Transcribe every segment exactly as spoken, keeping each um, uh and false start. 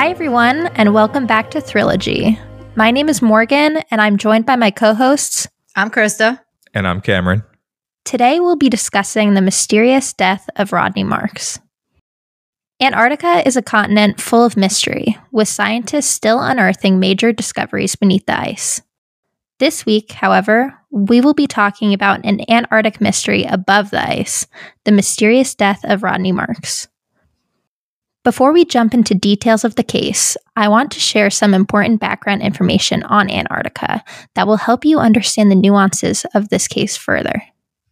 Hi, everyone, and welcome back to Thrillogy. My name is Morgan, and I'm joined by my co-hosts. I'm Krista. And I'm Cameron. Today, we'll be discussing the mysterious death of Rodney Marks. Antarctica is a continent full of mystery, with scientists still unearthing major discoveries beneath the ice. This week, however, we will be talking about an Antarctic mystery above the ice, the mysterious death of Rodney Marks. Before we jump into details of the case, I want to share some important background information on Antarctica that will help you understand the nuances of this case further.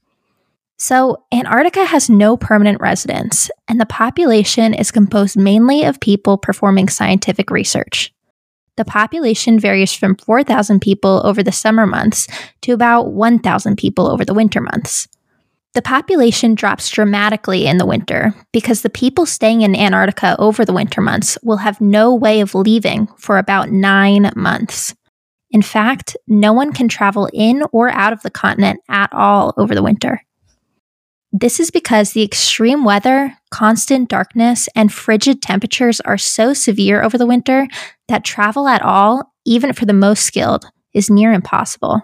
So, Antarctica has no permanent residents, and the population is composed mainly of people performing scientific research. The population varies from four thousand people over the summer months to about one thousand people over the winter months. The population drops dramatically in the winter because the people staying in Antarctica over the winter months will have no way of leaving for about nine months. In fact, no one can travel in or out of the continent at all over the winter. This is because the extreme weather, constant darkness, and frigid temperatures are so severe over the winter that travel at all, even for the most skilled, is near impossible.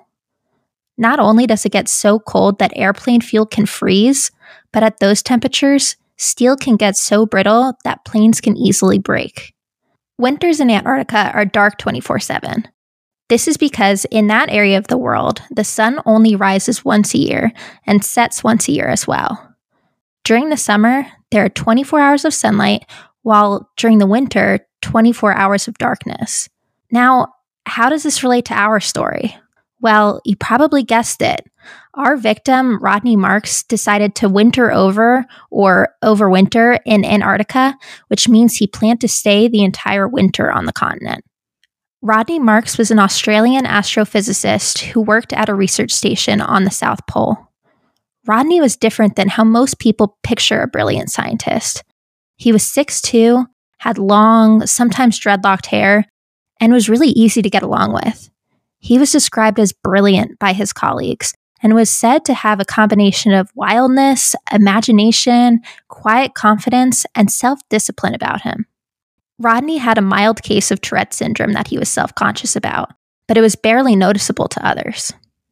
Not only does it get so cold that airplane fuel can freeze, but at those temperatures, steel can get so brittle that planes can easily break. Winters in Antarctica are dark twenty-four seven. This is because in that area of the world, the sun only rises once a year and sets once a year as well. During the summer, there are twenty-four hours of sunlight, while during the winter, twenty-four hours of darkness. Now, how does this relate to our story? Well, you probably guessed it. Our victim, Rodney Marks, decided to winter over or overwinter in Antarctica, which means he planned to stay the entire winter on the continent. Rodney Marks was an Australian astrophysicist who worked at a research station on the South Pole. Rodney was different than how most people picture a brilliant scientist. He was six foot two, had long, sometimes dreadlocked hair, and was really easy to get along with. He was described as brilliant by his colleagues and was said to have a combination of wildness, imagination, quiet confidence, and self-discipline about him. Rodney had a mild case of Tourette syndrome that he was self-conscious about, but it was barely noticeable to others.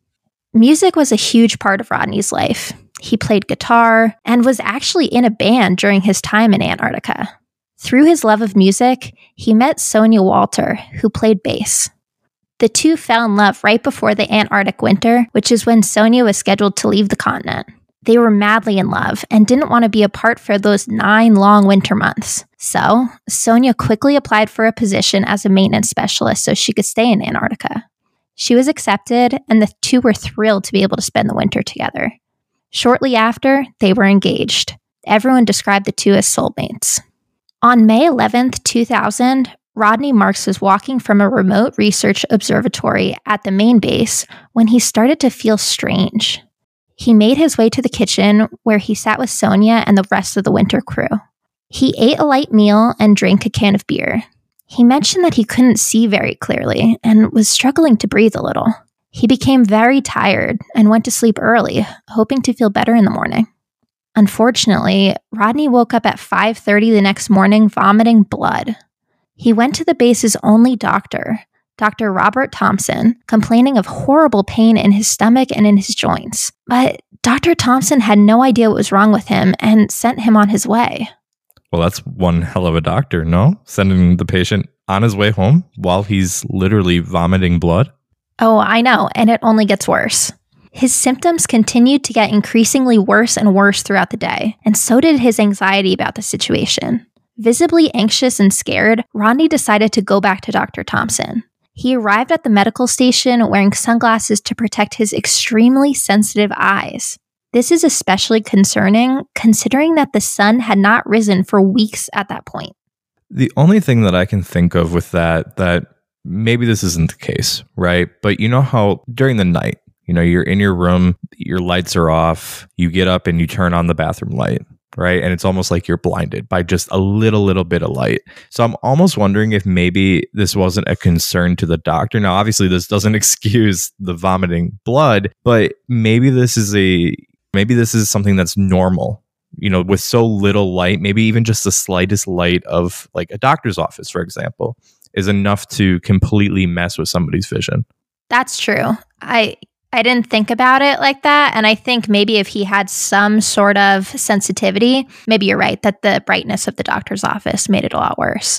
Music was a huge part of Rodney's life. He played guitar and was actually in a band during his time in Antarctica. Through his love of music, he met Sonia Walter, who played bass. The two fell in love right before the Antarctic winter, which is when Sonia was scheduled to leave the continent. They were madly in love and didn't want to be apart for those nine long winter months. So, Sonia quickly applied for a position as a maintenance specialist so she could stay in Antarctica. She was accepted, and the two were thrilled to be able to spend the winter together. Shortly after, they were engaged. Everyone described the two as soulmates. On May eleventh, two thousand, Rodney Marks was walking from a remote research observatory at the main base when he started to feel strange. He made his way to the kitchen where he sat with Sonia and the rest of the winter crew. He ate a light meal and drank a can of beer. He mentioned that he couldn't see very clearly and was struggling to breathe a little. He became very tired and went to sleep early, hoping to feel better in the morning. Unfortunately, Rodney woke up at five thirty the next morning vomiting blood. He went to the base's only doctor, Doctor Robert Thompson, complaining of horrible pain in his stomach and in his joints. But Doctor Thompson had no idea what was wrong with him and sent him on his way. Well, that's one hell of a doctor, no? Sending the patient on his way home while he's literally vomiting blood? Oh, I know, and it only gets worse. His symptoms continued to get increasingly worse and worse throughout the day, and so did his anxiety about the situation. Visibly anxious and scared, Rodney decided to go back to Doctor Thompson. He arrived at the medical station wearing sunglasses to protect his extremely sensitive eyes. This is especially concerning, considering that the sun had not risen for weeks at that point. The only thing that I can think of with that, that maybe this isn't the case, right? But you know how during the night, you know, you're in your room, your lights are off, you get up and you turn on the bathroom light, right? And it's almost like you're blinded by just a little, little bit of light. So I'm almost wondering if maybe this wasn't a concern to the doctor. Now, obviously, this doesn't excuse the vomiting blood, but maybe this is a maybe this is something that's normal you know, with so little light, maybe even just the slightest light of like a doctor's office, for example, is enough to completely mess with somebody's vision. That's true. I I didn't think about it like that. And I think maybe if he had some sort of sensitivity, maybe you're right that the brightness of the doctor's office made it a lot worse.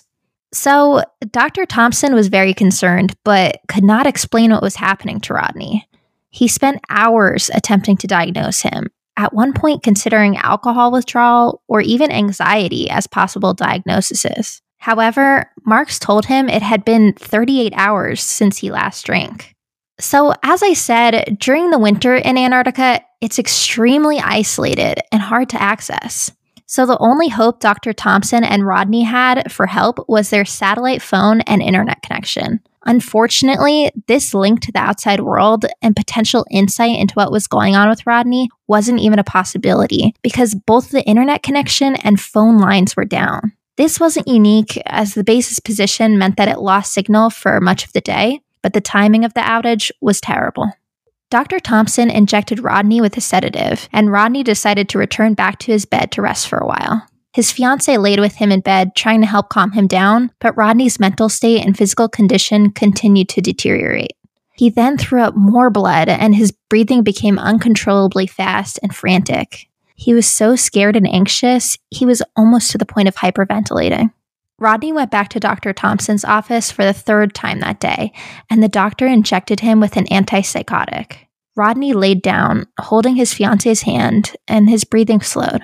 So Doctor Thompson was very concerned, but could not explain what was happening to Rodney. He spent hours attempting to diagnose him, at one point considering alcohol withdrawal or even anxiety as possible diagnoses. However, Marks told him it had been thirty-eight hours since he last drank. So, as I said, during the winter in Antarctica, it's extremely isolated and hard to access. So the only hope Doctor Thompson and Rodney had for help was their satellite phone and internet connection. Unfortunately, this link to the outside world and potential insight into what was going on with Rodney wasn't even a possibility because both the internet connection and phone lines were down. This wasn't unique as the base's position meant that it lost signal for much of the day, but the timing of the outage was terrible. Doctor Thompson injected Rodney with a sedative, and Rodney decided to return back to his bed to rest for a while. His fiancée laid with him in bed, trying to help calm him down, but Rodney's mental state and physical condition continued to deteriorate. He then threw up more blood, and his breathing became uncontrollably fast and frantic. He was so scared and anxious, he was almost to the point of hyperventilating. Rodney went back to Doctor Thompson's office for the third time that day, and the doctor injected him with an antipsychotic. Rodney laid down, holding his fiancée's hand, and his breathing slowed.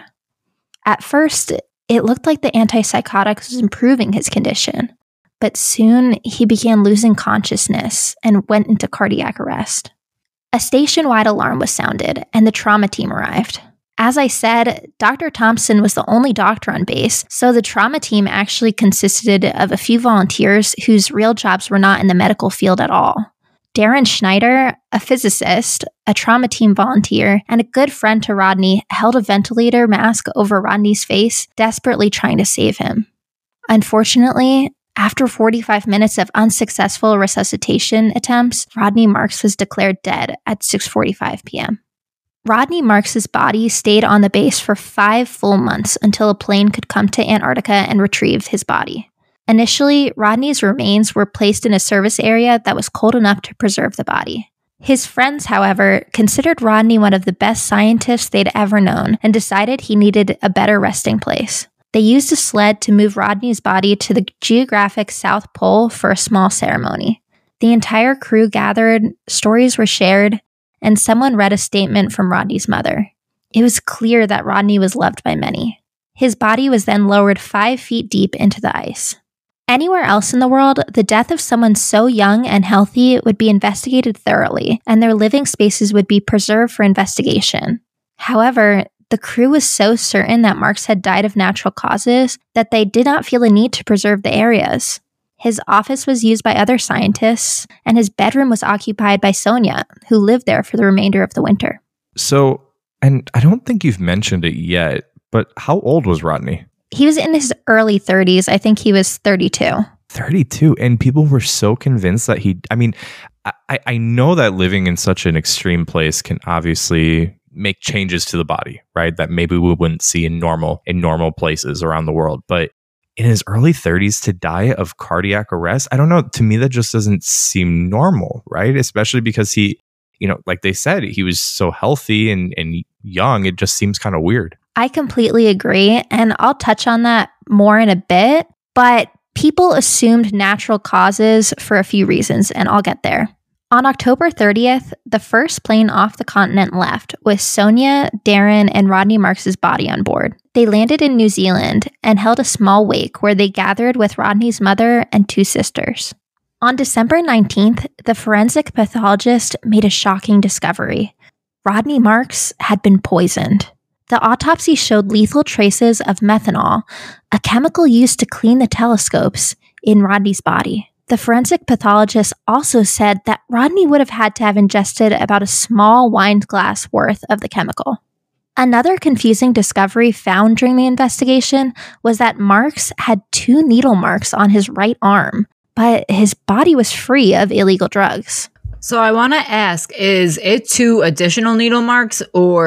At first, it looked like the antipsychotic was improving his condition, but soon he began losing consciousness and went into cardiac arrest. A station-wide alarm was sounded, and the trauma team arrived. As I said, Doctor Thompson was the only doctor on base, so the trauma team actually consisted of a few volunteers whose real jobs were not in the medical field at all. Darren Schneider, a physicist, a trauma team volunteer, and a good friend to Rodney, held a ventilator mask over Rodney's face, desperately trying to save him. Unfortunately, after forty-five minutes of unsuccessful resuscitation attempts, Rodney Marks was declared dead at six forty-five p.m. Rodney Marks's body stayed on the base for five full months until a plane could come to Antarctica and retrieve his body. Initially, Rodney's remains were placed in a service area that was cold enough to preserve the body. His friends, however, considered Rodney one of the best scientists they'd ever known and decided he needed a better resting place. They used a sled to move Rodney's body to the geographic South Pole for a small ceremony. The entire crew gathered, stories were shared, and someone read a statement from Rodney's mother. It was clear that Rodney was loved by many. His body was then lowered five feet deep into the ice. Anywhere else in the world, the death of someone so young and healthy would be investigated thoroughly, and their living spaces would be preserved for investigation. However, the crew was so certain that Marks had died of natural causes that they did not feel a need to preserve the areas. His office was used by other scientists, and his bedroom was occupied by Sonia, who lived there for the remainder of the winter. So, and I don't think you've mentioned it yet, but how old was Rodney? He was in his early thirties. I think he was thirty-two. thirty-two. And people were so convinced that he, I mean, I, I know that living in such an extreme place can obviously make changes to the body, right? That maybe we wouldn't see in normal, in normal places around the world. But in his early thirties to die of cardiac arrest, I don't know. To me, that just doesn't seem normal, right? Especially because he, you know, like they said, he was so healthy and, and young. It just seems kind of weird. I completely agree, and I'll touch on that more in a bit, but people assumed natural causes for a few reasons, and I'll get there. On October thirtieth, the first plane off the continent left with Sonia, Darren, and Rodney Marks' body on board. They landed in New Zealand and held a small wake where they gathered with Rodney's mother and two sisters. On December nineteenth, the forensic pathologist made a shocking discovery. Rodney Marks had been poisoned. The autopsy showed lethal traces of methanol, a chemical used to clean the telescopes, in Rodney's body. The forensic pathologist also said that Rodney would have had to have ingested about a small wine glass worth of the chemical. Another confusing discovery found during the investigation was that Marks had two needle marks on his right arm, but his body was free of illegal drugs. So I want to ask, is it two additional needle marks or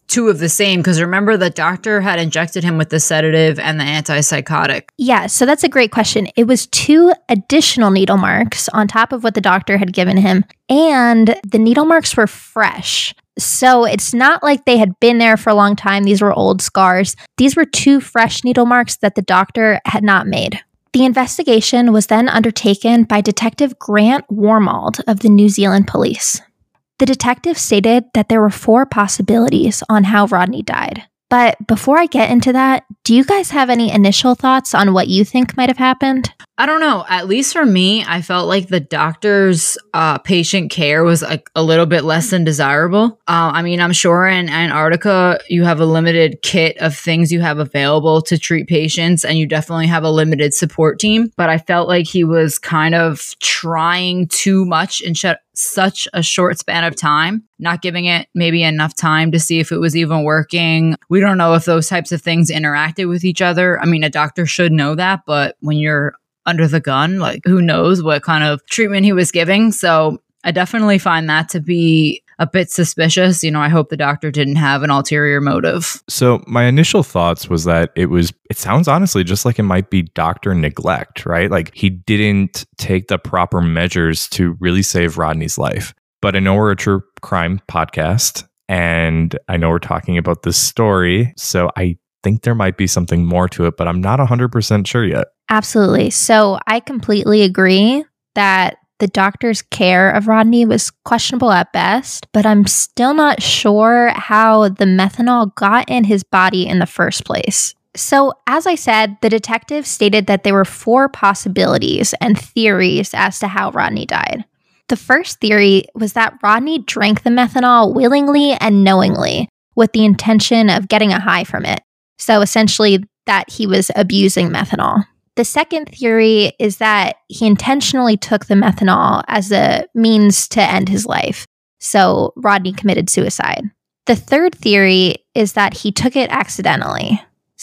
two of the same, because remember the doctor had injected him with the sedative and the antipsychotic. Yeah, so that's a great question. It was two additional needle marks on top of what the doctor had given him, and the needle marks were fresh. So it's not like they had been there for a long time. These were old scars. These were two fresh needle marks that the doctor had not made. The investigation was then undertaken by Detective Grant Warmald of the New Zealand Police. The detective stated that there were four possibilities on how Rodney died. But before I get into that, do you guys have any initial thoughts on what you think might have happened? I don't know. At least for me, I felt like the doctor's uh, patient care was like a little bit less than desirable. Uh, I mean, I'm sure in Antarctica, you have a limited kit of things you have available to treat patients, and you definitely have a limited support team. But I felt like he was kind of trying too much in sh- such a short span of time, not giving it maybe enough time to see if it was even working. We don't know if those types of things interacted with each other. I mean, a doctor should know that, but when you're under the gun, like who knows what kind of treatment he was giving. So I definitely find that to be a bit suspicious. You know, I hope the doctor didn't have an ulterior motive. So my initial thoughts was that it was, it sounds honestly just like it might be doctor neglect, right? Like he didn't take the proper measures to really save Rodney's life. But I know we're a true crime podcast, and I know we're talking about this story. So I think there might be something more to it, but I'm not one hundred percent sure yet. Absolutely. So I completely agree that the doctor's care of Rodney was questionable at best, but I'm still not sure how the methanol got in his body in the first place. So, as I said, the detective stated that there were four possibilities and theories as to how Rodney died. The first theory was that Rodney drank the methanol willingly and knowingly with the intention of getting a high from it. So essentially that he was abusing methanol. The second theory is that he intentionally took the methanol as a means to end his life. So Rodney committed suicide. The third theory is that he took it accidentally.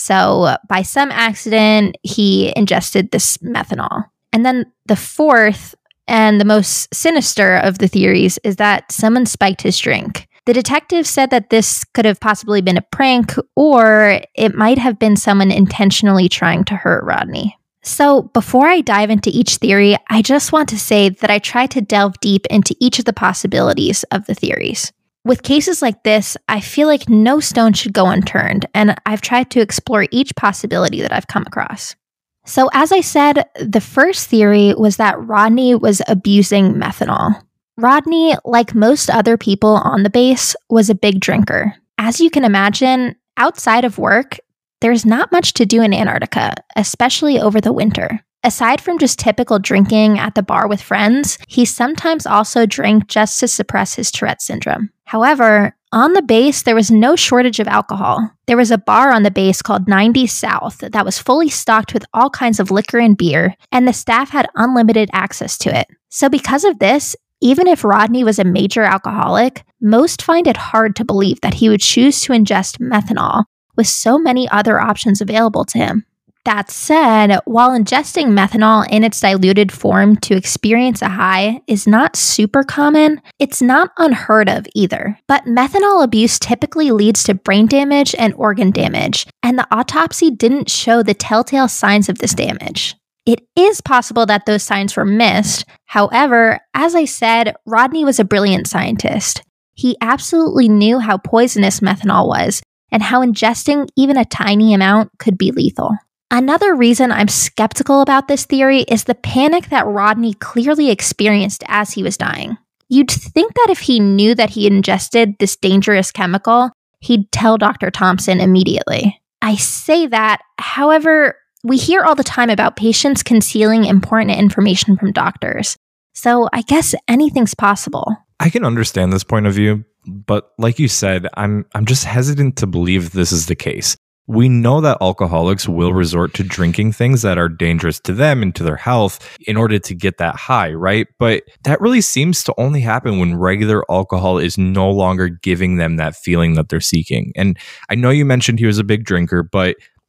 So by some accident, he ingested this methanol. And then the fourth and the most sinister of the theories is that someone spiked his drink. The detective said that this could have possibly been a prank, or it might have been someone intentionally trying to hurt Rodney. So before I dive into each theory, I just want to say that I tried to delve deep into each of the possibilities of the theories. With cases like this, I feel like no stone should go unturned, and I've tried to explore each possibility that I've come across. So as I said, the first theory was that Rodney was abusing methanol. Rodney, like most other people on the base, was a big drinker. As you can imagine, outside of work, there's not much to do in Antarctica, especially over the winter. Aside from just typical drinking at the bar with friends, he sometimes also drank just to suppress his Tourette syndrome. However, on the base, there was no shortage of alcohol. There was a bar on the base called ninety South that was fully stocked with all kinds of liquor and beer, and the staff had unlimited access to it. So because of this, even if Rodney was a major alcoholic, most find it hard to believe that he would choose to ingest methanol with so many other options available to him. That said, while ingesting methanol in its diluted form to experience a high is not super common, it's not unheard of either. But methanol abuse typically leads to brain damage and organ damage, and the autopsy didn't show the telltale signs of this damage. It is possible that those signs were missed. However, as I said, Rodney was a brilliant scientist. He absolutely knew how poisonous methanol was and how ingesting even a tiny amount could be lethal. Another reason I'm skeptical about this theory is the panic that Rodney clearly experienced as he was dying. You'd think that if he knew that he ingested this dangerous chemical, he'd tell Doctor Thompson immediately. I say that, however, we hear all the time about patients concealing important information from doctors. So I guess anything's possible. I can understand this point of view, but like you said, I'm I'm just hesitant to believe this is the case. We know that alcoholics will resort to drinking things that are dangerous to them and to their health in order to get that high, right? But that really seems to only happen when regular alcohol is no longer giving them that feeling that they're seeking. And I know you mentioned he was a big drinker, but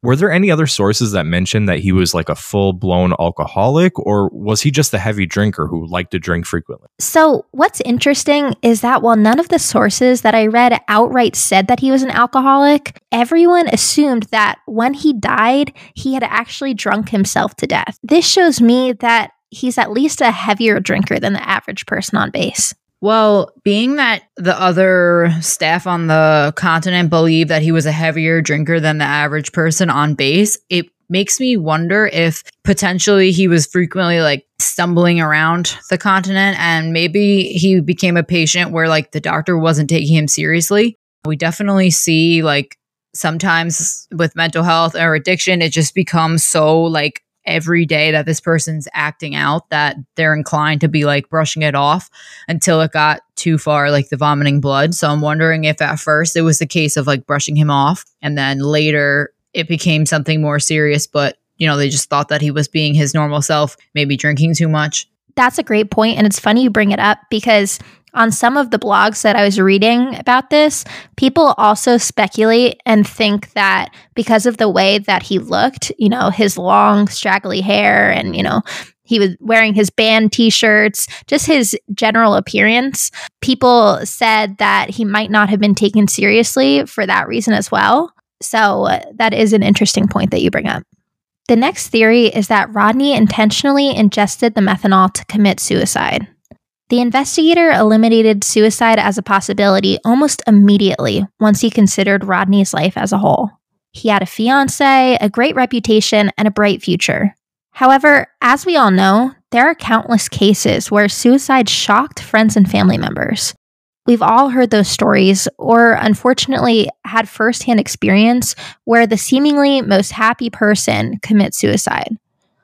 Were there any other sources that mentioned that he was like a full-blown alcoholic, or was he just a heavy drinker who liked to drink frequently? So what's interesting is that while none of the sources that I read outright said that he was an alcoholic, everyone assumed that when he died, he had actually drunk himself to death. This shows me that he's at least a heavier drinker than the average person on base. Well, being that the other staff on the continent believe that he was a heavier drinker than the average person on base, it makes me wonder if potentially he was frequently like stumbling around the continent, and maybe he became a patient where like the doctor wasn't taking him seriously. We definitely see like sometimes with mental health or addiction, it just becomes so like every day that this person's acting out that they're inclined to be like brushing it off until it got too far, like the vomiting blood. So I'm wondering if at first it was the case of like brushing him off, and then later it became something more serious, but you know, they just thought that he was being his normal self, maybe drinking too much. That's a great point. And it's funny you bring it up because on some of the blogs that I was reading about this, people also speculate and think that because of the way that he looked, you know, his long, straggly hair and, you know, he was wearing his band t-shirts, just his general appearance, people said that he might not have been taken seriously for that reason as well. So uh, that is an interesting point that you bring up. The next theory is that Rodney intentionally ingested the methanol to commit suicide. The investigator eliminated suicide as a possibility almost immediately once he considered Rodney's life as a whole. He had a fiancé, a great reputation, and a bright future. However, as we all know, there are countless cases where suicide shocked friends and family members. We've all heard those stories, or unfortunately had firsthand experience where the seemingly most happy person commits suicide.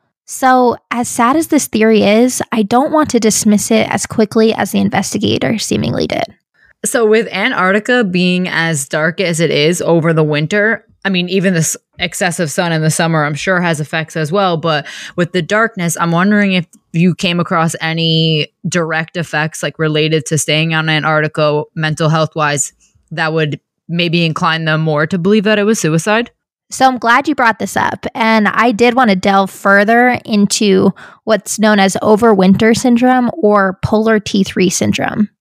So, as sad as this theory is, I don't want to dismiss it as quickly as the investigator seemingly did. So with Antarctica being as dark as it is over the winter, I mean, even this excessive sun in the summer, I'm sure has effects as well. But with the darkness, I'm wondering if you came across any direct effects like related to staying on Antarctica mental health wise that would maybe incline them more to believe that it was suicide. So I'm glad you brought this up. And I did want to delve further into what's known as overwinter syndrome or polar T three syndrome.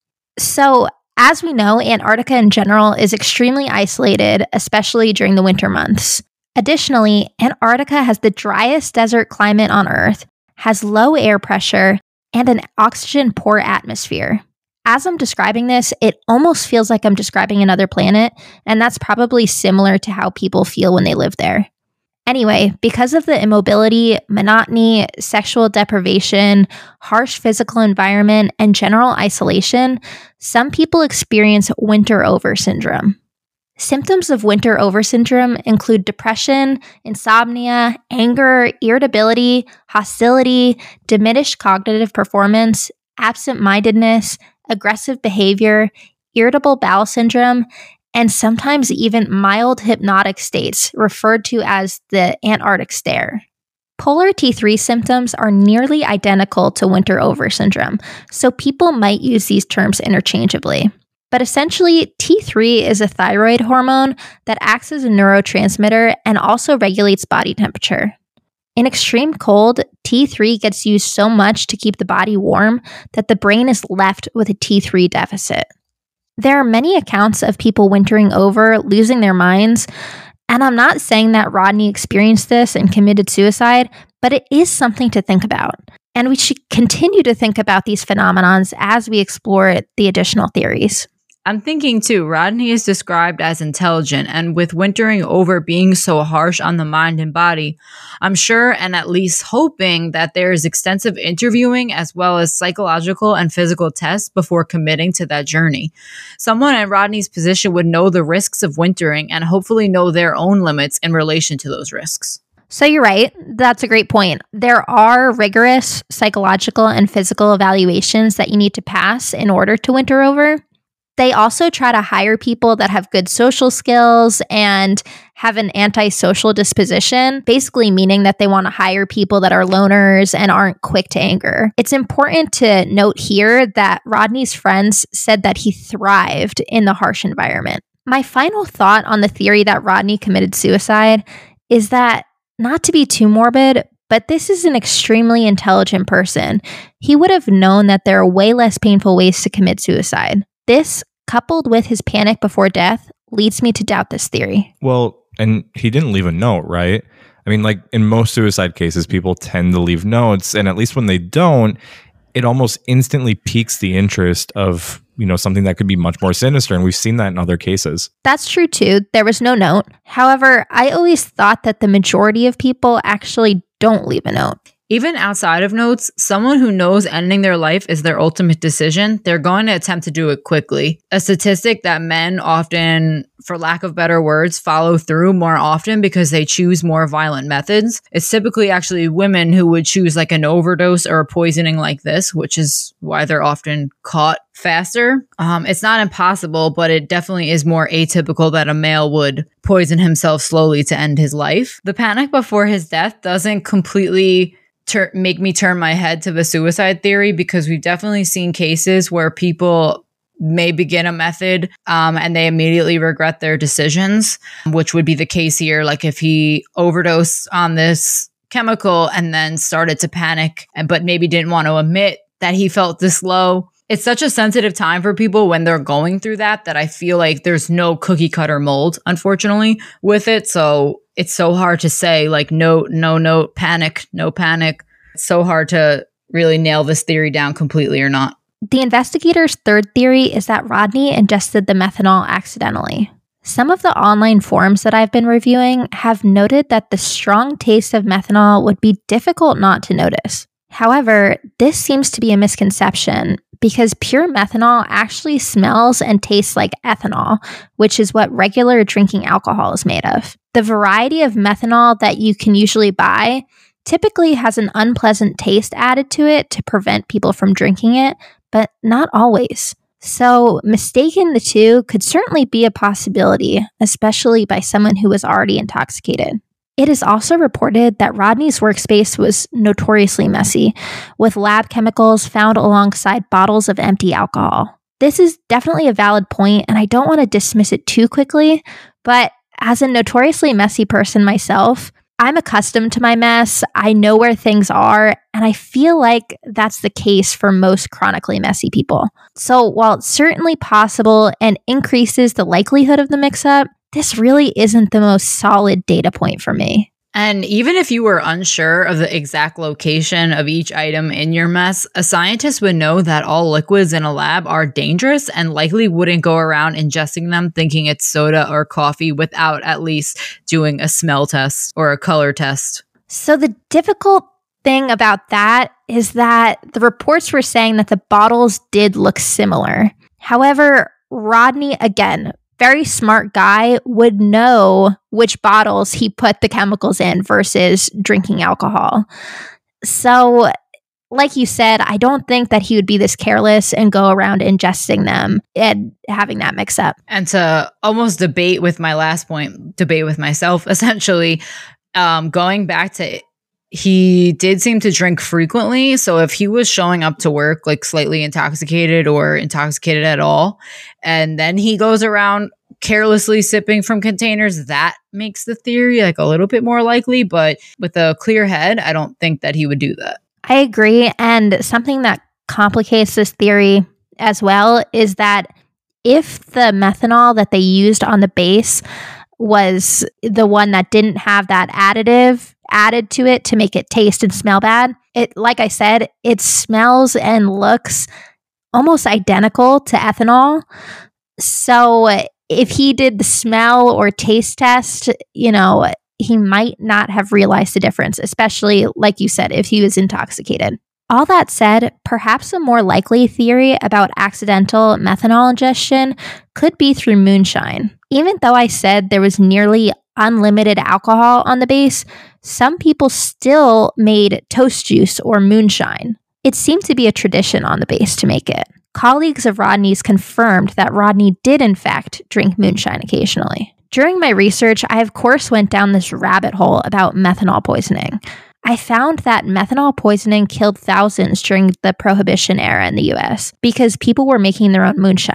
So as we know, Antarctica in general is extremely isolated, especially during the winter months. Additionally, Antarctica has the driest desert climate on Earth, has low air pressure, and an oxygen-poor atmosphere. As I'm describing this, it almost feels like I'm describing another planet, and that's probably similar to how people feel when they live there. Anyway, because of the immobility, monotony, sexual deprivation, harsh physical environment, and general isolation, some people experience winter over syndrome. Symptoms of winter over syndrome include depression, insomnia, anger, irritability, hostility, diminished cognitive performance, absent-mindedness, aggressive behavior, irritable bowel syndrome, and sometimes even mild hypnotic states referred to as the Antarctic stare. Polar T three symptoms are nearly identical to winter over syndrome, so people might use these terms interchangeably. But essentially, T three is a thyroid hormone that acts as a neurotransmitter and also regulates body temperature. In extreme cold, T three gets used so much to keep the body warm that the brain is left with a T three deficit. There are many accounts of people wintering over, losing their minds, and I'm not saying that Rodney experienced this and committed suicide, but it is something to think about. And we should continue to think about these phenomenons as we explore the additional theories. I'm thinking too, Rodney is described as intelligent, and with wintering over being so harsh on the mind and body, I'm sure and at least hoping that there is extensive interviewing as well as psychological and physical tests before committing to that journey. Someone in Rodney's position would know the risks of wintering and hopefully know their own limits in relation to those risks. So you're right. That's a great point. There are rigorous psychological and physical evaluations that you need to pass in order to winter over. They also try to hire people that have good social skills and have an antisocial disposition, basically meaning that they want to hire people that are loners and aren't quick to anger. It's important to note here that Rodney's friends said that he thrived in the harsh environment. My final thought on the theory that Rodney committed suicide is that, not to be too morbid, but this is an extremely intelligent person. He would have known that there are way less painful ways to commit suicide. This, coupled with his panic before death, leads me to doubt this theory. Well, and he didn't leave a note, right? I mean, like in most suicide cases, people tend to leave notes, and at least when they don't, it almost instantly piques the interest of, you know, something that could be much more sinister, and we've seen that in other cases. That's true too. There was no note. However, I always thought that the majority of people actually don't leave a note. Even outside of notes, someone who knows ending their life is their ultimate decision, they're going to attempt to do it quickly. A statistic that men often, for lack of better words, follow through more often because they choose more violent methods. It's typically actually women who would choose like an overdose or a poisoning like this, which is why they're often caught faster. Um, it's not impossible, but it definitely is more atypical that a male would poison himself slowly to end his life. The panic before his death doesn't completely Tur- make me turn my head to the suicide theory, because we've definitely seen cases where people may begin a method um, and they immediately regret their decisions, which would be the case here. Like if he overdosed on this chemical and then started to panic, and but maybe didn't want to admit that he felt this low. It's such a sensitive time for people when they're going through that, that I feel like there's no cookie cutter mold, unfortunately, with it. So it's so hard to say like, no, no, no panic, no panic. It's so hard to really nail this theory down completely or not. The investigator's third theory is that Rodney ingested the methanol accidentally. Some of the online forums that I've been reviewing have noted that the strong taste of methanol would be difficult not to notice. However, this seems to be a misconception, because pure methanol actually smells and tastes like ethanol, which is what regular drinking alcohol is made of. The variety of methanol that you can usually buy typically has an unpleasant taste added to it to prevent people from drinking it, but not always. So mistaking the two could certainly be a possibility, especially by someone who was already intoxicated. It is also reported that Rodney's workspace was notoriously messy, with lab chemicals found alongside bottles of empty alcohol. This is definitely a valid point, and I don't want to dismiss it too quickly, but as a notoriously messy person myself, I'm accustomed to my mess, I know where things are, and I feel like that's the case for most chronically messy people. So while it's certainly possible and increases the likelihood of the mix-up, this really isn't the most solid data point for me. And even if you were unsure of the exact location of each item in your mess, a scientist would know that all liquids in a lab are dangerous and likely wouldn't go around ingesting them thinking it's soda or coffee without at least doing a smell test or a color test. So the difficult thing about that is that the reports were saying that the bottles did look similar. However, Rodney, again, very smart guy, would know which bottles he put the chemicals in versus drinking alcohol. So, like you said, I don't think that he would be this careless and go around ingesting them and having that mix up. And to almost debate with my last point, debate with myself, essentially, um, going back to he did seem to drink frequently. So if he was showing up to work like slightly intoxicated or intoxicated at all, and then he goes around carelessly sipping from containers, that makes the theory like a little bit more likely. But with a clear head, I don't think that he would do that. I agree. And something that complicates this theory as well is that if the methanol that they used on the base was the one that didn't have that additive added to it to make it taste and smell bad, it, like I said, it smells and looks almost identical to ethanol. So if he did the smell or taste test, you know, he might not have realized the difference, especially, like you said, if he was intoxicated. All that said, perhaps a more likely theory about accidental methanol ingestion could be through moonshine. Even though I said there was nearly unlimited alcohol on the base, some people still made toast juice or moonshine. It seemed to be a tradition on the base to make it. Colleagues of Rodney's confirmed that Rodney did in fact drink moonshine occasionally. During my research, I of course went down this rabbit hole about methanol poisoning. I found that methanol poisoning killed thousands during the Prohibition era in the U S because people were making their own moonshine.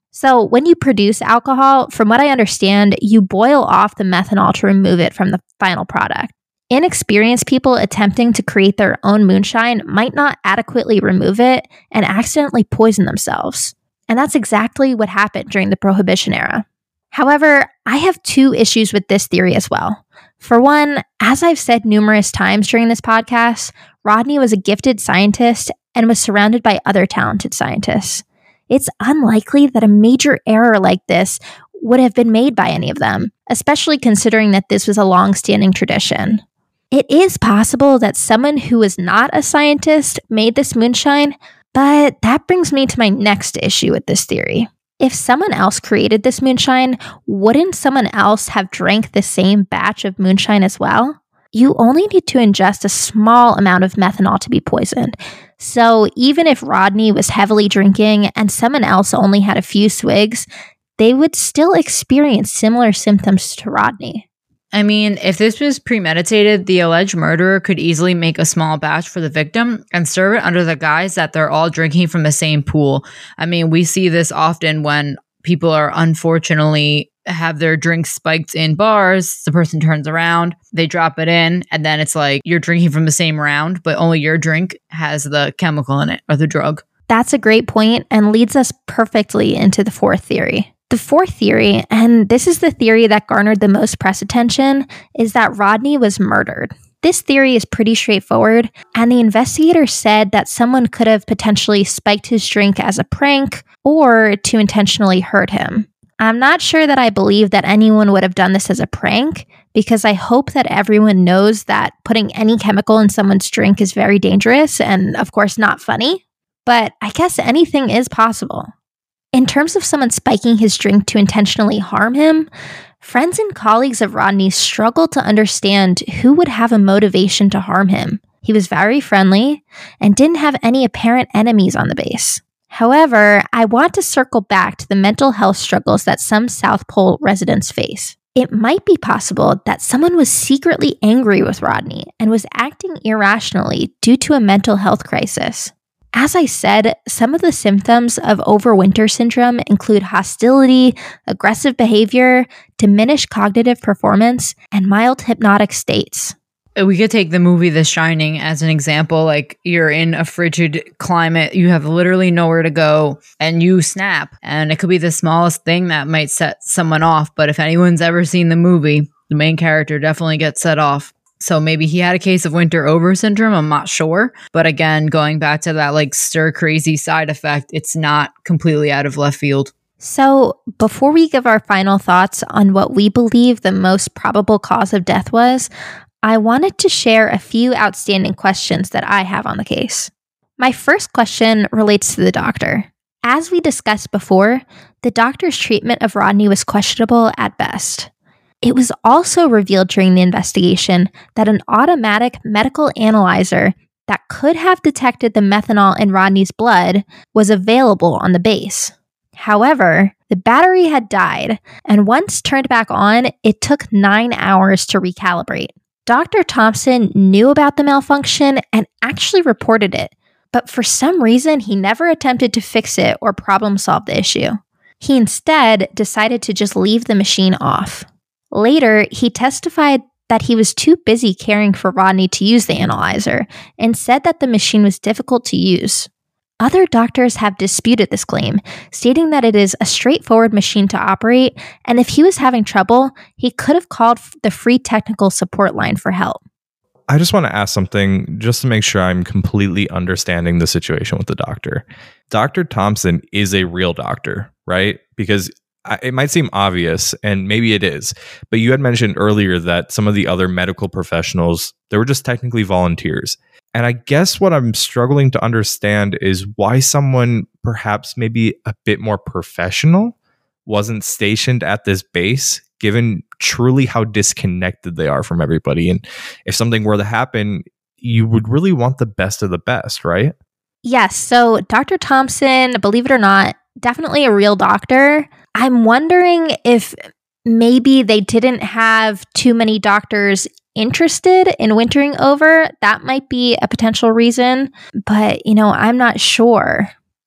So when you produce alcohol, from what I understand, you boil off the methanol to remove it from the final product. Inexperienced people attempting to create their own moonshine might not adequately remove it and accidentally poison themselves. And that's exactly what happened during the Prohibition era. However, I have two issues with this theory as well. For one, as I've said numerous times during this podcast, Rodney was a gifted scientist and was surrounded by other talented scientists. It's unlikely that a major error like this would have been made by any of them, especially considering that this was a long-standing tradition. It is possible that someone who was not a scientist made this moonshine, but that brings me to my next issue with this theory. If someone else created this moonshine, wouldn't someone else have drank the same batch of moonshine as well? You only need to ingest a small amount of methanol to be poisoned. So even if Rodney was heavily drinking and someone else only had a few swigs, they would still experience similar symptoms to Rodney. I mean, if this was premeditated, the alleged murderer could easily make a small batch for the victim and serve it under the guise that they're all drinking from the same pool. I mean, we see this often when people are unfortunately have their drinks spiked in bars. The person turns around, they drop it in, and then it's like you're drinking from the same round, but only your drink has the chemical in it or the drug. That's a great point and leads us perfectly into the fourth theory. The fourth theory, and this is the theory that garnered the most press attention, is that Rodney was murdered. This theory is pretty straightforward, and the investigator said that someone could have potentially spiked his drink as a prank or to intentionally hurt him. I'm not sure that I believe that anyone would have done this as a prank, because I hope that everyone knows that putting any chemical in someone's drink is very dangerous and, of course, not funny. But I guess anything is possible. In terms of someone spiking his drink to intentionally harm him, friends and colleagues of Rodney struggled to understand who would have a motivation to harm him. He was very friendly and didn't have any apparent enemies on the base. However, I want to circle back to the mental health struggles that some South Pole residents face. It might be possible that someone was secretly angry with Rodney and was acting irrationally due to a mental health crisis. As I said, some of the symptoms of overwinter syndrome include hostility, aggressive behavior, diminished cognitive performance, and mild hypnotic states. We could take the movie The Shining as an example. Like, you're in a frigid climate, you have literally nowhere to go, and you snap. And it could be the smallest thing that might set someone off. But if anyone's ever seen the movie, the main character definitely gets set off. So maybe he had a case of winter over syndrome, I'm not sure. But again, going back to that like stir crazy side effect, it's not completely out of left field. So before we give our final thoughts on what we believe the most probable cause of death was, I wanted to share a few outstanding questions that I have on the case. My first question relates to the doctor. As we discussed before, the doctor's treatment of Rodney was questionable at best. It was also revealed during the investigation that an automatic medical analyzer that could have detected the methanol in Rodney's blood was available on the base. However, the battery had died, and once turned back on, it took nine hours to recalibrate. Doctor Thompson knew about the malfunction and actually reported it, but for some reason, he never attempted to fix it or problem solve the issue. He instead decided to just leave the machine off. Later, he testified that he was too busy caring for Rodney to use the analyzer and said that the machine was difficult to use. Other doctors have disputed this claim, stating that it is a straightforward machine to operate, and if he was having trouble, he could have called the free technical support line for help. I just want to ask something just to make sure I'm completely understanding the situation with the doctor. Doctor Thompson is a real doctor, right? Because it might seem obvious, and maybe it is, but you had mentioned earlier that some of the other medical professionals, they were just technically volunteers. And I guess what I'm struggling to understand is why someone perhaps maybe a bit more professional wasn't stationed at this base, given truly how disconnected they are from everybody. And if something were to happen, you would really want the best of the best, right? Yes. So Doctor Thompson, believe it or not, definitely a real doctor. I'm wondering if maybe they didn't have too many doctors interested in wintering over. That might be a potential reason, but, you know, I'm not sure.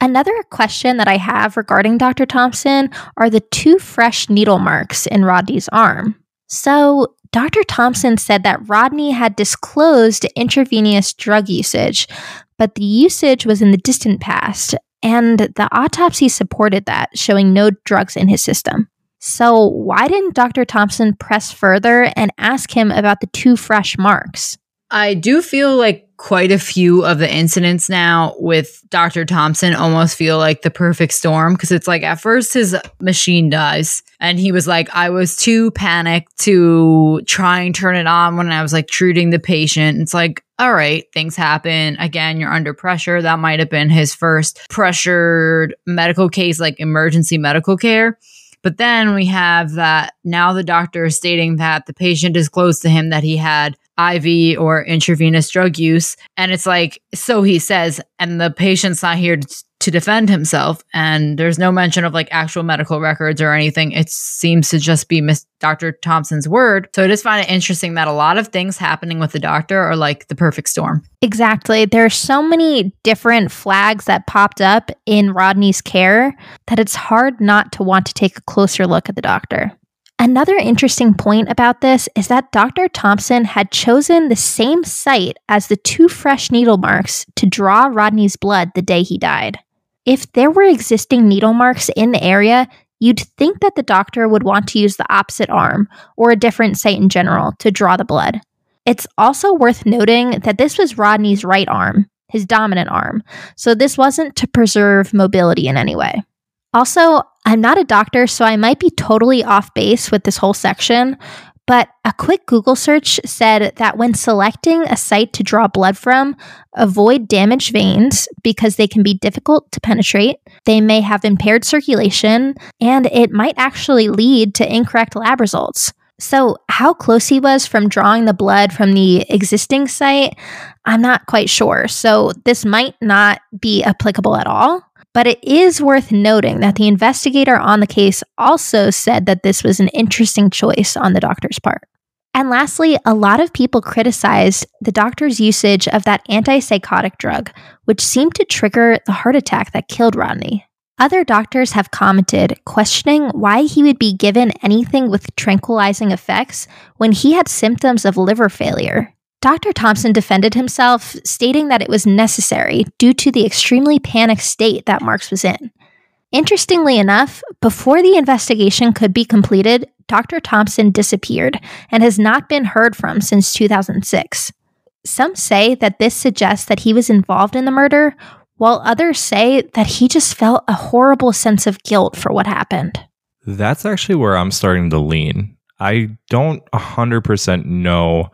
Another question that I have regarding Doctor Thompson are the two fresh needle marks in Rodney's arm. So, Doctor Thompson said that Rodney had disclosed intravenous drug usage, but the usage was in the distant past, and the autopsy supported that, showing no drugs in his system. So, why didn't Doctor Thompson press further and ask him about the two fresh marks? I do feel like quite a few of the incidents now with Doctor Thompson almost feel like the perfect storm, because it's like at first his machine dies and he was like, I was too panicked to try and turn it on when I was like treating the patient. It's like, all right, things happen. Again, you're under pressure. That might have been his first pressured medical case, like emergency medical care. But then we have that now the doctor is stating that the patient disclosed to him that he had I V or intravenous drug use. And it's like, so he says, and the patient's not here to, to defend himself. And there's no mention of like actual medical records or anything. It seems to just be Miss Doctor Thompson's word. So I just find it interesting that a lot of things happening with the doctor are like the perfect storm. Exactly. There are so many different flags that popped up in Rodney's care that it's hard not to want to take a closer look at the doctor. Another interesting point about this is that Doctor Thompson had chosen the same site as the two fresh needle marks to draw Rodney's blood the day he died. If there were existing needle marks in the area, you'd think that the doctor would want to use the opposite arm or a different site in general to draw the blood. It's also worth noting that this was Rodney's right arm, his dominant arm, so this wasn't to preserve mobility in any way. Also, I'm not a doctor, so I might be totally off base with this whole section, but a quick Google search said that when selecting a site to draw blood from, avoid damaged veins because they can be difficult to penetrate, they may have impaired circulation, and it might actually lead to incorrect lab results. So how close he was from drawing the blood from the existing site, I'm not quite sure. So this might not be applicable at all. But it is worth noting that the investigator on the case also said that this was an interesting choice on the doctor's part. And lastly, a lot of people criticized the doctor's usage of that antipsychotic drug, which seemed to trigger the heart attack that killed Rodney. Other doctors have commented, questioning why he would be given anything with tranquilizing effects when he had symptoms of liver failure. Doctor Thompson defended himself, stating that it was necessary due to the extremely panicked state that Marks was in. Interestingly enough, before the investigation could be completed, Doctor Thompson disappeared and has not been heard from since two thousand six. Some say that this suggests that he was involved in the murder, while others say that he just felt a horrible sense of guilt for what happened. That's actually where I'm starting to lean. I don't one hundred percent know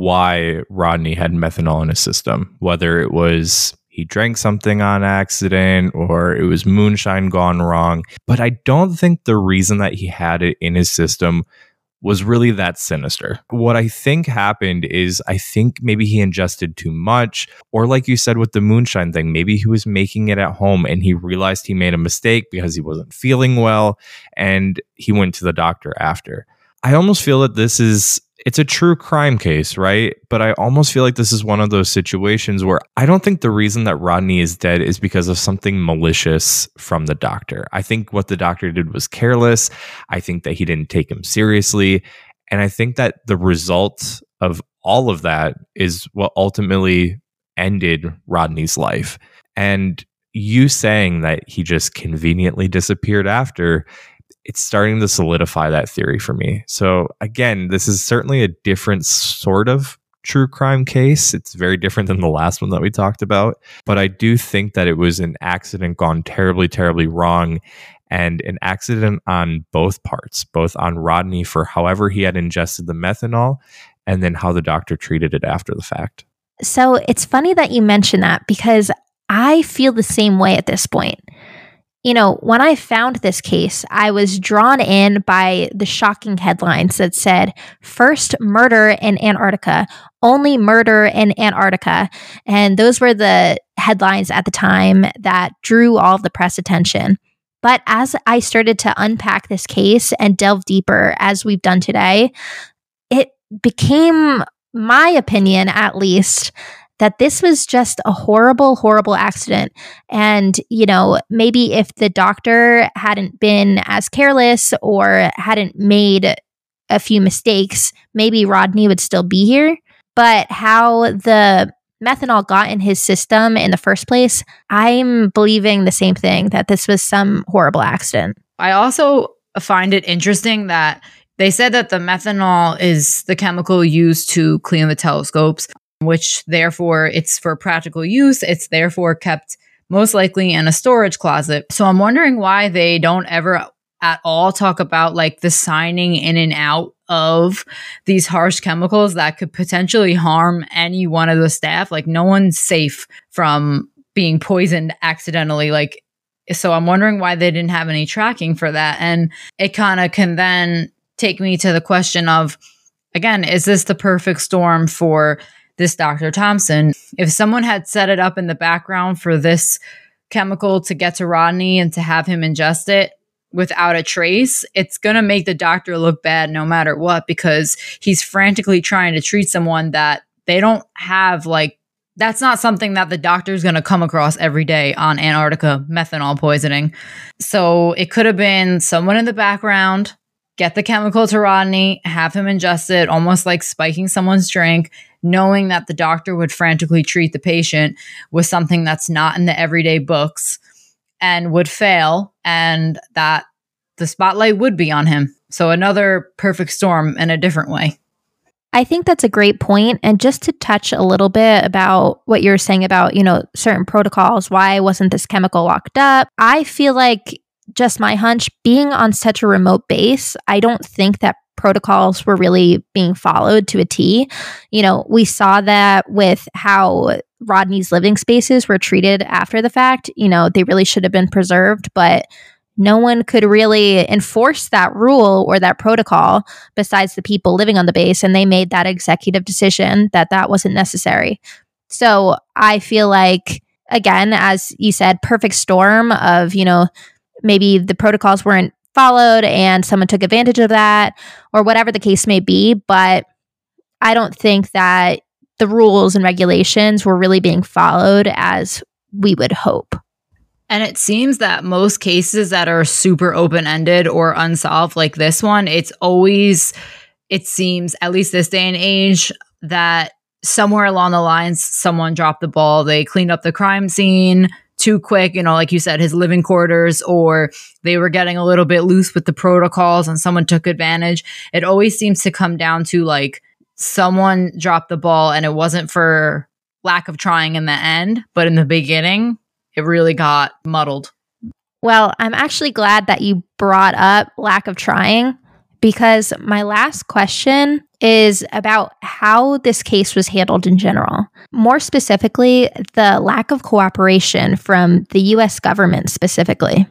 why Rodney had methanol in his system, whether it was he drank something on accident or it was moonshine gone wrong. But I don't think the reason that he had it in his system was really that sinister. What I think happened is I think maybe he ingested too much, or like you said with the moonshine thing, maybe he was making it at home and he realized he made a mistake because he wasn't feeling well and he went to the doctor after. I almost feel that this is, it's a true crime case, right? But I almost feel like this is one of those situations where I don't think the reason that Rodney is dead is because of something malicious from the doctor. I think what the doctor did was careless. I think that he didn't take him seriously. And I think that the result of all of that is what ultimately ended Rodney's life. And you saying that he just conveniently disappeared after, it's starting to solidify that theory for me. So again, this is certainly a different sort of true crime case. It's very different than the last one that we talked about. But I do think that it was an accident gone terribly, terribly wrong, and an accident on both parts, both on Rodney for however he had ingested the methanol, and then how the doctor treated it after the fact. So it's funny that you mention that because I feel the same way at this point. You know, when I found this case, I was drawn in by the shocking headlines that said, first murder in Antarctica, only murder in Antarctica. And those were the headlines at the time that drew all of the press attention. But as I started to unpack this case and delve deeper, as we've done today, it became my opinion, at least, that this was just a horrible, horrible accident. And, you know, maybe if the doctor hadn't been as careless or hadn't made a few mistakes, maybe Rodney would still be here. But how the methanol got in his system in the first place, I'm believing the same thing, that this was some horrible accident. I also find it interesting that they said that the methanol is the chemical used to clean the telescopes, which therefore it's for practical use. It's therefore kept most likely in a storage closet. So I'm wondering why they don't ever at all talk about like the signing in and out of these harsh chemicals that could potentially harm any one of the staff. Like no one's safe from being poisoned accidentally. Like, so I'm wondering why they didn't have any tracking for that. And it kind of can then take me to the question of, again, is this the perfect storm for this Doctor Thompson? If someone had set it up in the background for this chemical to get to Rodney and to have him ingest it without a trace, it's going to make the doctor look bad no matter what, because he's frantically trying to treat someone that they don't have, like, that's not something that the doctor's going to come across every day on Antarctica, methanol poisoning. So it could have been someone in the background, get the chemical to Rodney, have him ingest it, almost like spiking someone's drink, knowing that the doctor would frantically treat the patient with something that's not in the everyday books and would fail, and that the spotlight would be on him. So another perfect storm in a different way. I think that's a great point. And just to touch a little bit about what you're saying about, you know, certain protocols, why wasn't this chemical locked up? I feel like, just my hunch, being on such a remote base, I don't think that protocols were really being followed to a T. You know, we saw that with how Rodney's living spaces were treated after the fact. You know, they really should have been preserved, but no one could really enforce that rule or that protocol besides the people living on the base. And they made that executive decision that that wasn't necessary. So I feel like, again, as you said, perfect storm of, you know, maybe the protocols weren't followed and someone took advantage of that, or whatever the case may be. But I don't think that the rules and regulations were really being followed as we would hope. And it seems that most cases that are super open-ended or unsolved like this one, it's always, it seems, at least this day and age, that somewhere along the lines, someone dropped the ball. They cleaned up the crime scene too quick, you know, like you said, his living quarters, or they were getting a little bit loose with the protocols and someone took advantage. It always seems to come down to like someone dropped the ball and it wasn't for lack of trying in the end, but in the beginning, it really got muddled. Well, I'm actually glad that you brought up lack of trying, because my last question is about how this case was handled in general. More specifically, the lack of cooperation from the U S government specifically.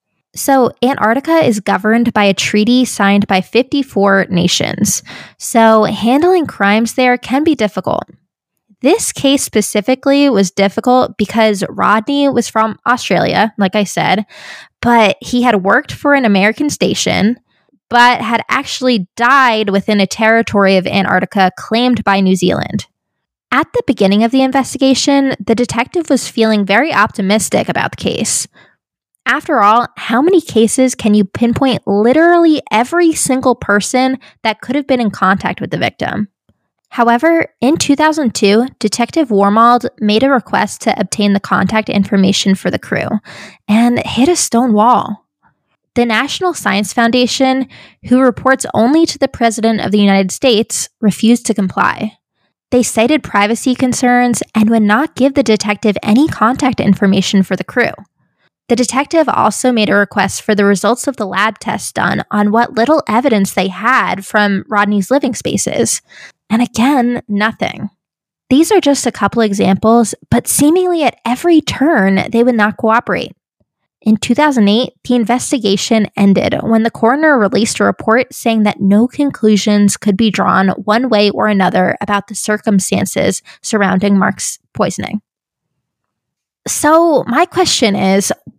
So Antarctica is governed by a treaty signed by fifty-four nations. So handling crimes there can be difficult. This case specifically was difficult because Rodney was from Australia, like I said, but he had worked for an American station, but had actually died within a territory of Antarctica claimed by New Zealand. At the beginning of the investigation, the detective was feeling very optimistic about the case. After all, how many cases can you pinpoint literally every single person that could have been in contact with the victim? However, in two thousand two, Detective Wormald made a request to obtain the contact information for the crew and hit a stone wall. The National Science Foundation, who reports only to the President of the United States, refused to comply. They cited privacy concerns and would not give the detective any contact information for the crew. The detective also made a request for the results of the lab tests done on what little evidence they had from Rodney's living spaces. And again, nothing. These are just a couple examples, but seemingly at every turn, they would not cooperate. In two thousand eight, the investigation ended when the coroner released a report saying that no conclusions could be drawn one way or another about the circumstances surrounding Mark's poisoning. So my question is,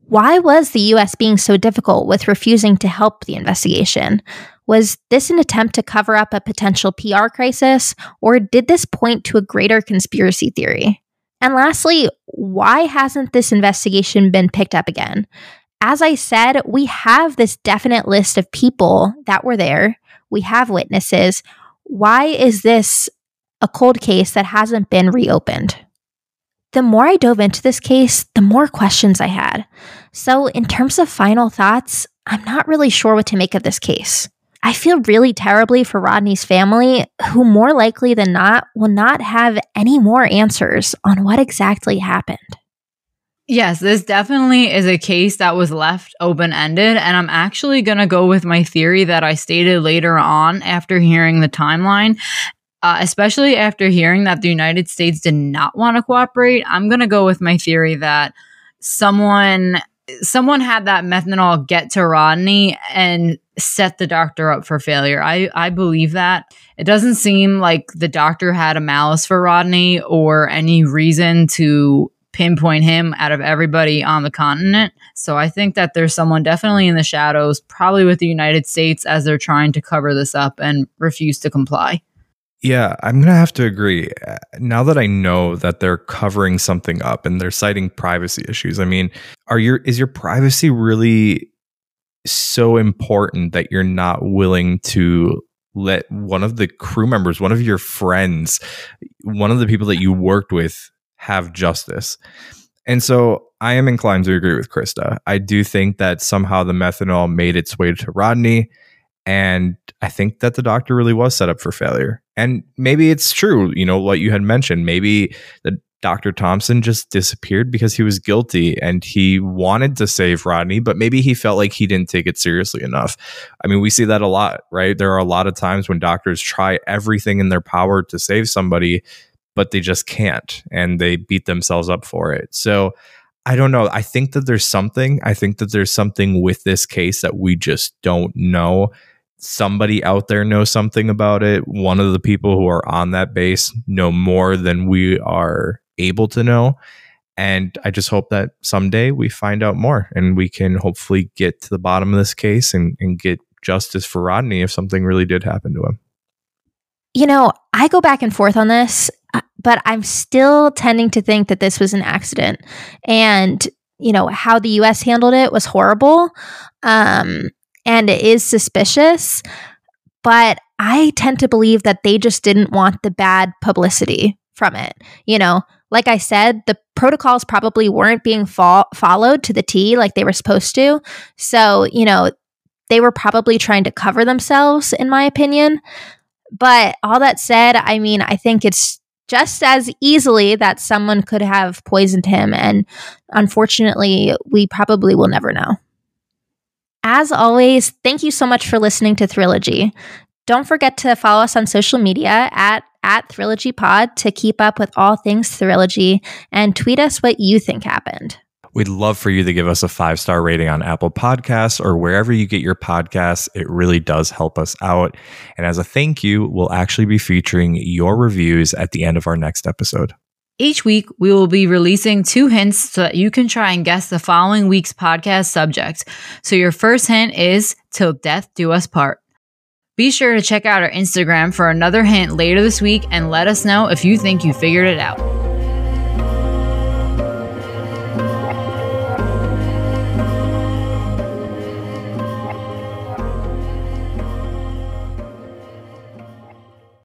Why was the U S being so difficult with refusing to help the investigation? Was this an attempt to cover up a potential P R crisis, or did this point to a greater conspiracy theory? And lastly, why hasn't this investigation been picked up again? As I said, we have this definite list of people that were there. We have witnesses. Why is this a cold case that hasn't been reopened? The more I dove into this case, the more questions I had. So in terms of final thoughts, I'm not really sure what to make of this case. I feel really terribly for Rodney's family, who more likely than not will not have any more answers on what exactly happened. Yes, this definitely is a case that was left open-ended, and I'm actually going to go with my theory that I stated later on after hearing the timeline. Uh, especially after hearing that the United States did not want to cooperate, I'm going to go with my theory that someone someone had that methanol get to Rodney and set the doctor up for failure. I, I believe that. It doesn't seem like the doctor had a malice for Rodney or any reason to pinpoint him out of everybody on the continent. So I think that there's someone definitely in the shadows, probably with the United States, as they're trying to cover this up and refuse to comply. Yeah, I'm going to have to agree. Now that I know that they're covering something up and they're citing privacy issues, I mean, are your is your privacy really so important that you're not willing to let one of the crew members, one of your friends, one of the people that you worked with have justice? And so I am inclined to agree with Krista. I do think that somehow the methanol made its way to Rodney. And I think that the doctor really was set up for failure. And maybe it's true, you know, what you had mentioned. Maybe the Doctor Thompson just disappeared because he was guilty and he wanted to save Rodney, but maybe he felt like he didn't take it seriously enough. I mean, we see that a lot, right? There are a lot of times when doctors try everything in their power to save somebody, but they just can't, and they beat themselves up for it. So I don't know. I think that there's something. I think that there's something with this case that we just don't know. Somebody out there knows something about it. One of the people who are on that base know more than we are able to know. And I just hope that someday we find out more and we can hopefully get to the bottom of this case and, and get justice for Rodney if something really did happen to him. You know, I go back and forth on this, but I'm still tending to think that this was an accident. And, you know, how the U S handled it was horrible. Um, and it is suspicious. But I tend to believe that they just didn't want the bad publicity from it. You know, like I said, the protocols probably weren't being fo- followed to the T like they were supposed to. So, you know, they were probably trying to cover themselves, in my opinion. But all that said, I mean, I think it's just as easily that someone could have poisoned him. And unfortunately, we probably will never know. As always, thank you so much for listening to Thrillogy. Don't forget to follow us on social media at, at ThrillogyPod to keep up with all things Thrillogy, and tweet us what you think happened. We'd love for you to give us a five-star rating on Apple Podcasts or wherever you get your podcasts. It really does help us out. And as a thank you, we'll actually be featuring your reviews at the end of our next episode. Each week, we will be releasing two hints so that you can try and guess the following week's podcast subject. So your first hint is Till Death Do Us Part. Be sure to check out our Instagram for another hint later this week and let us know if you think you figured it out.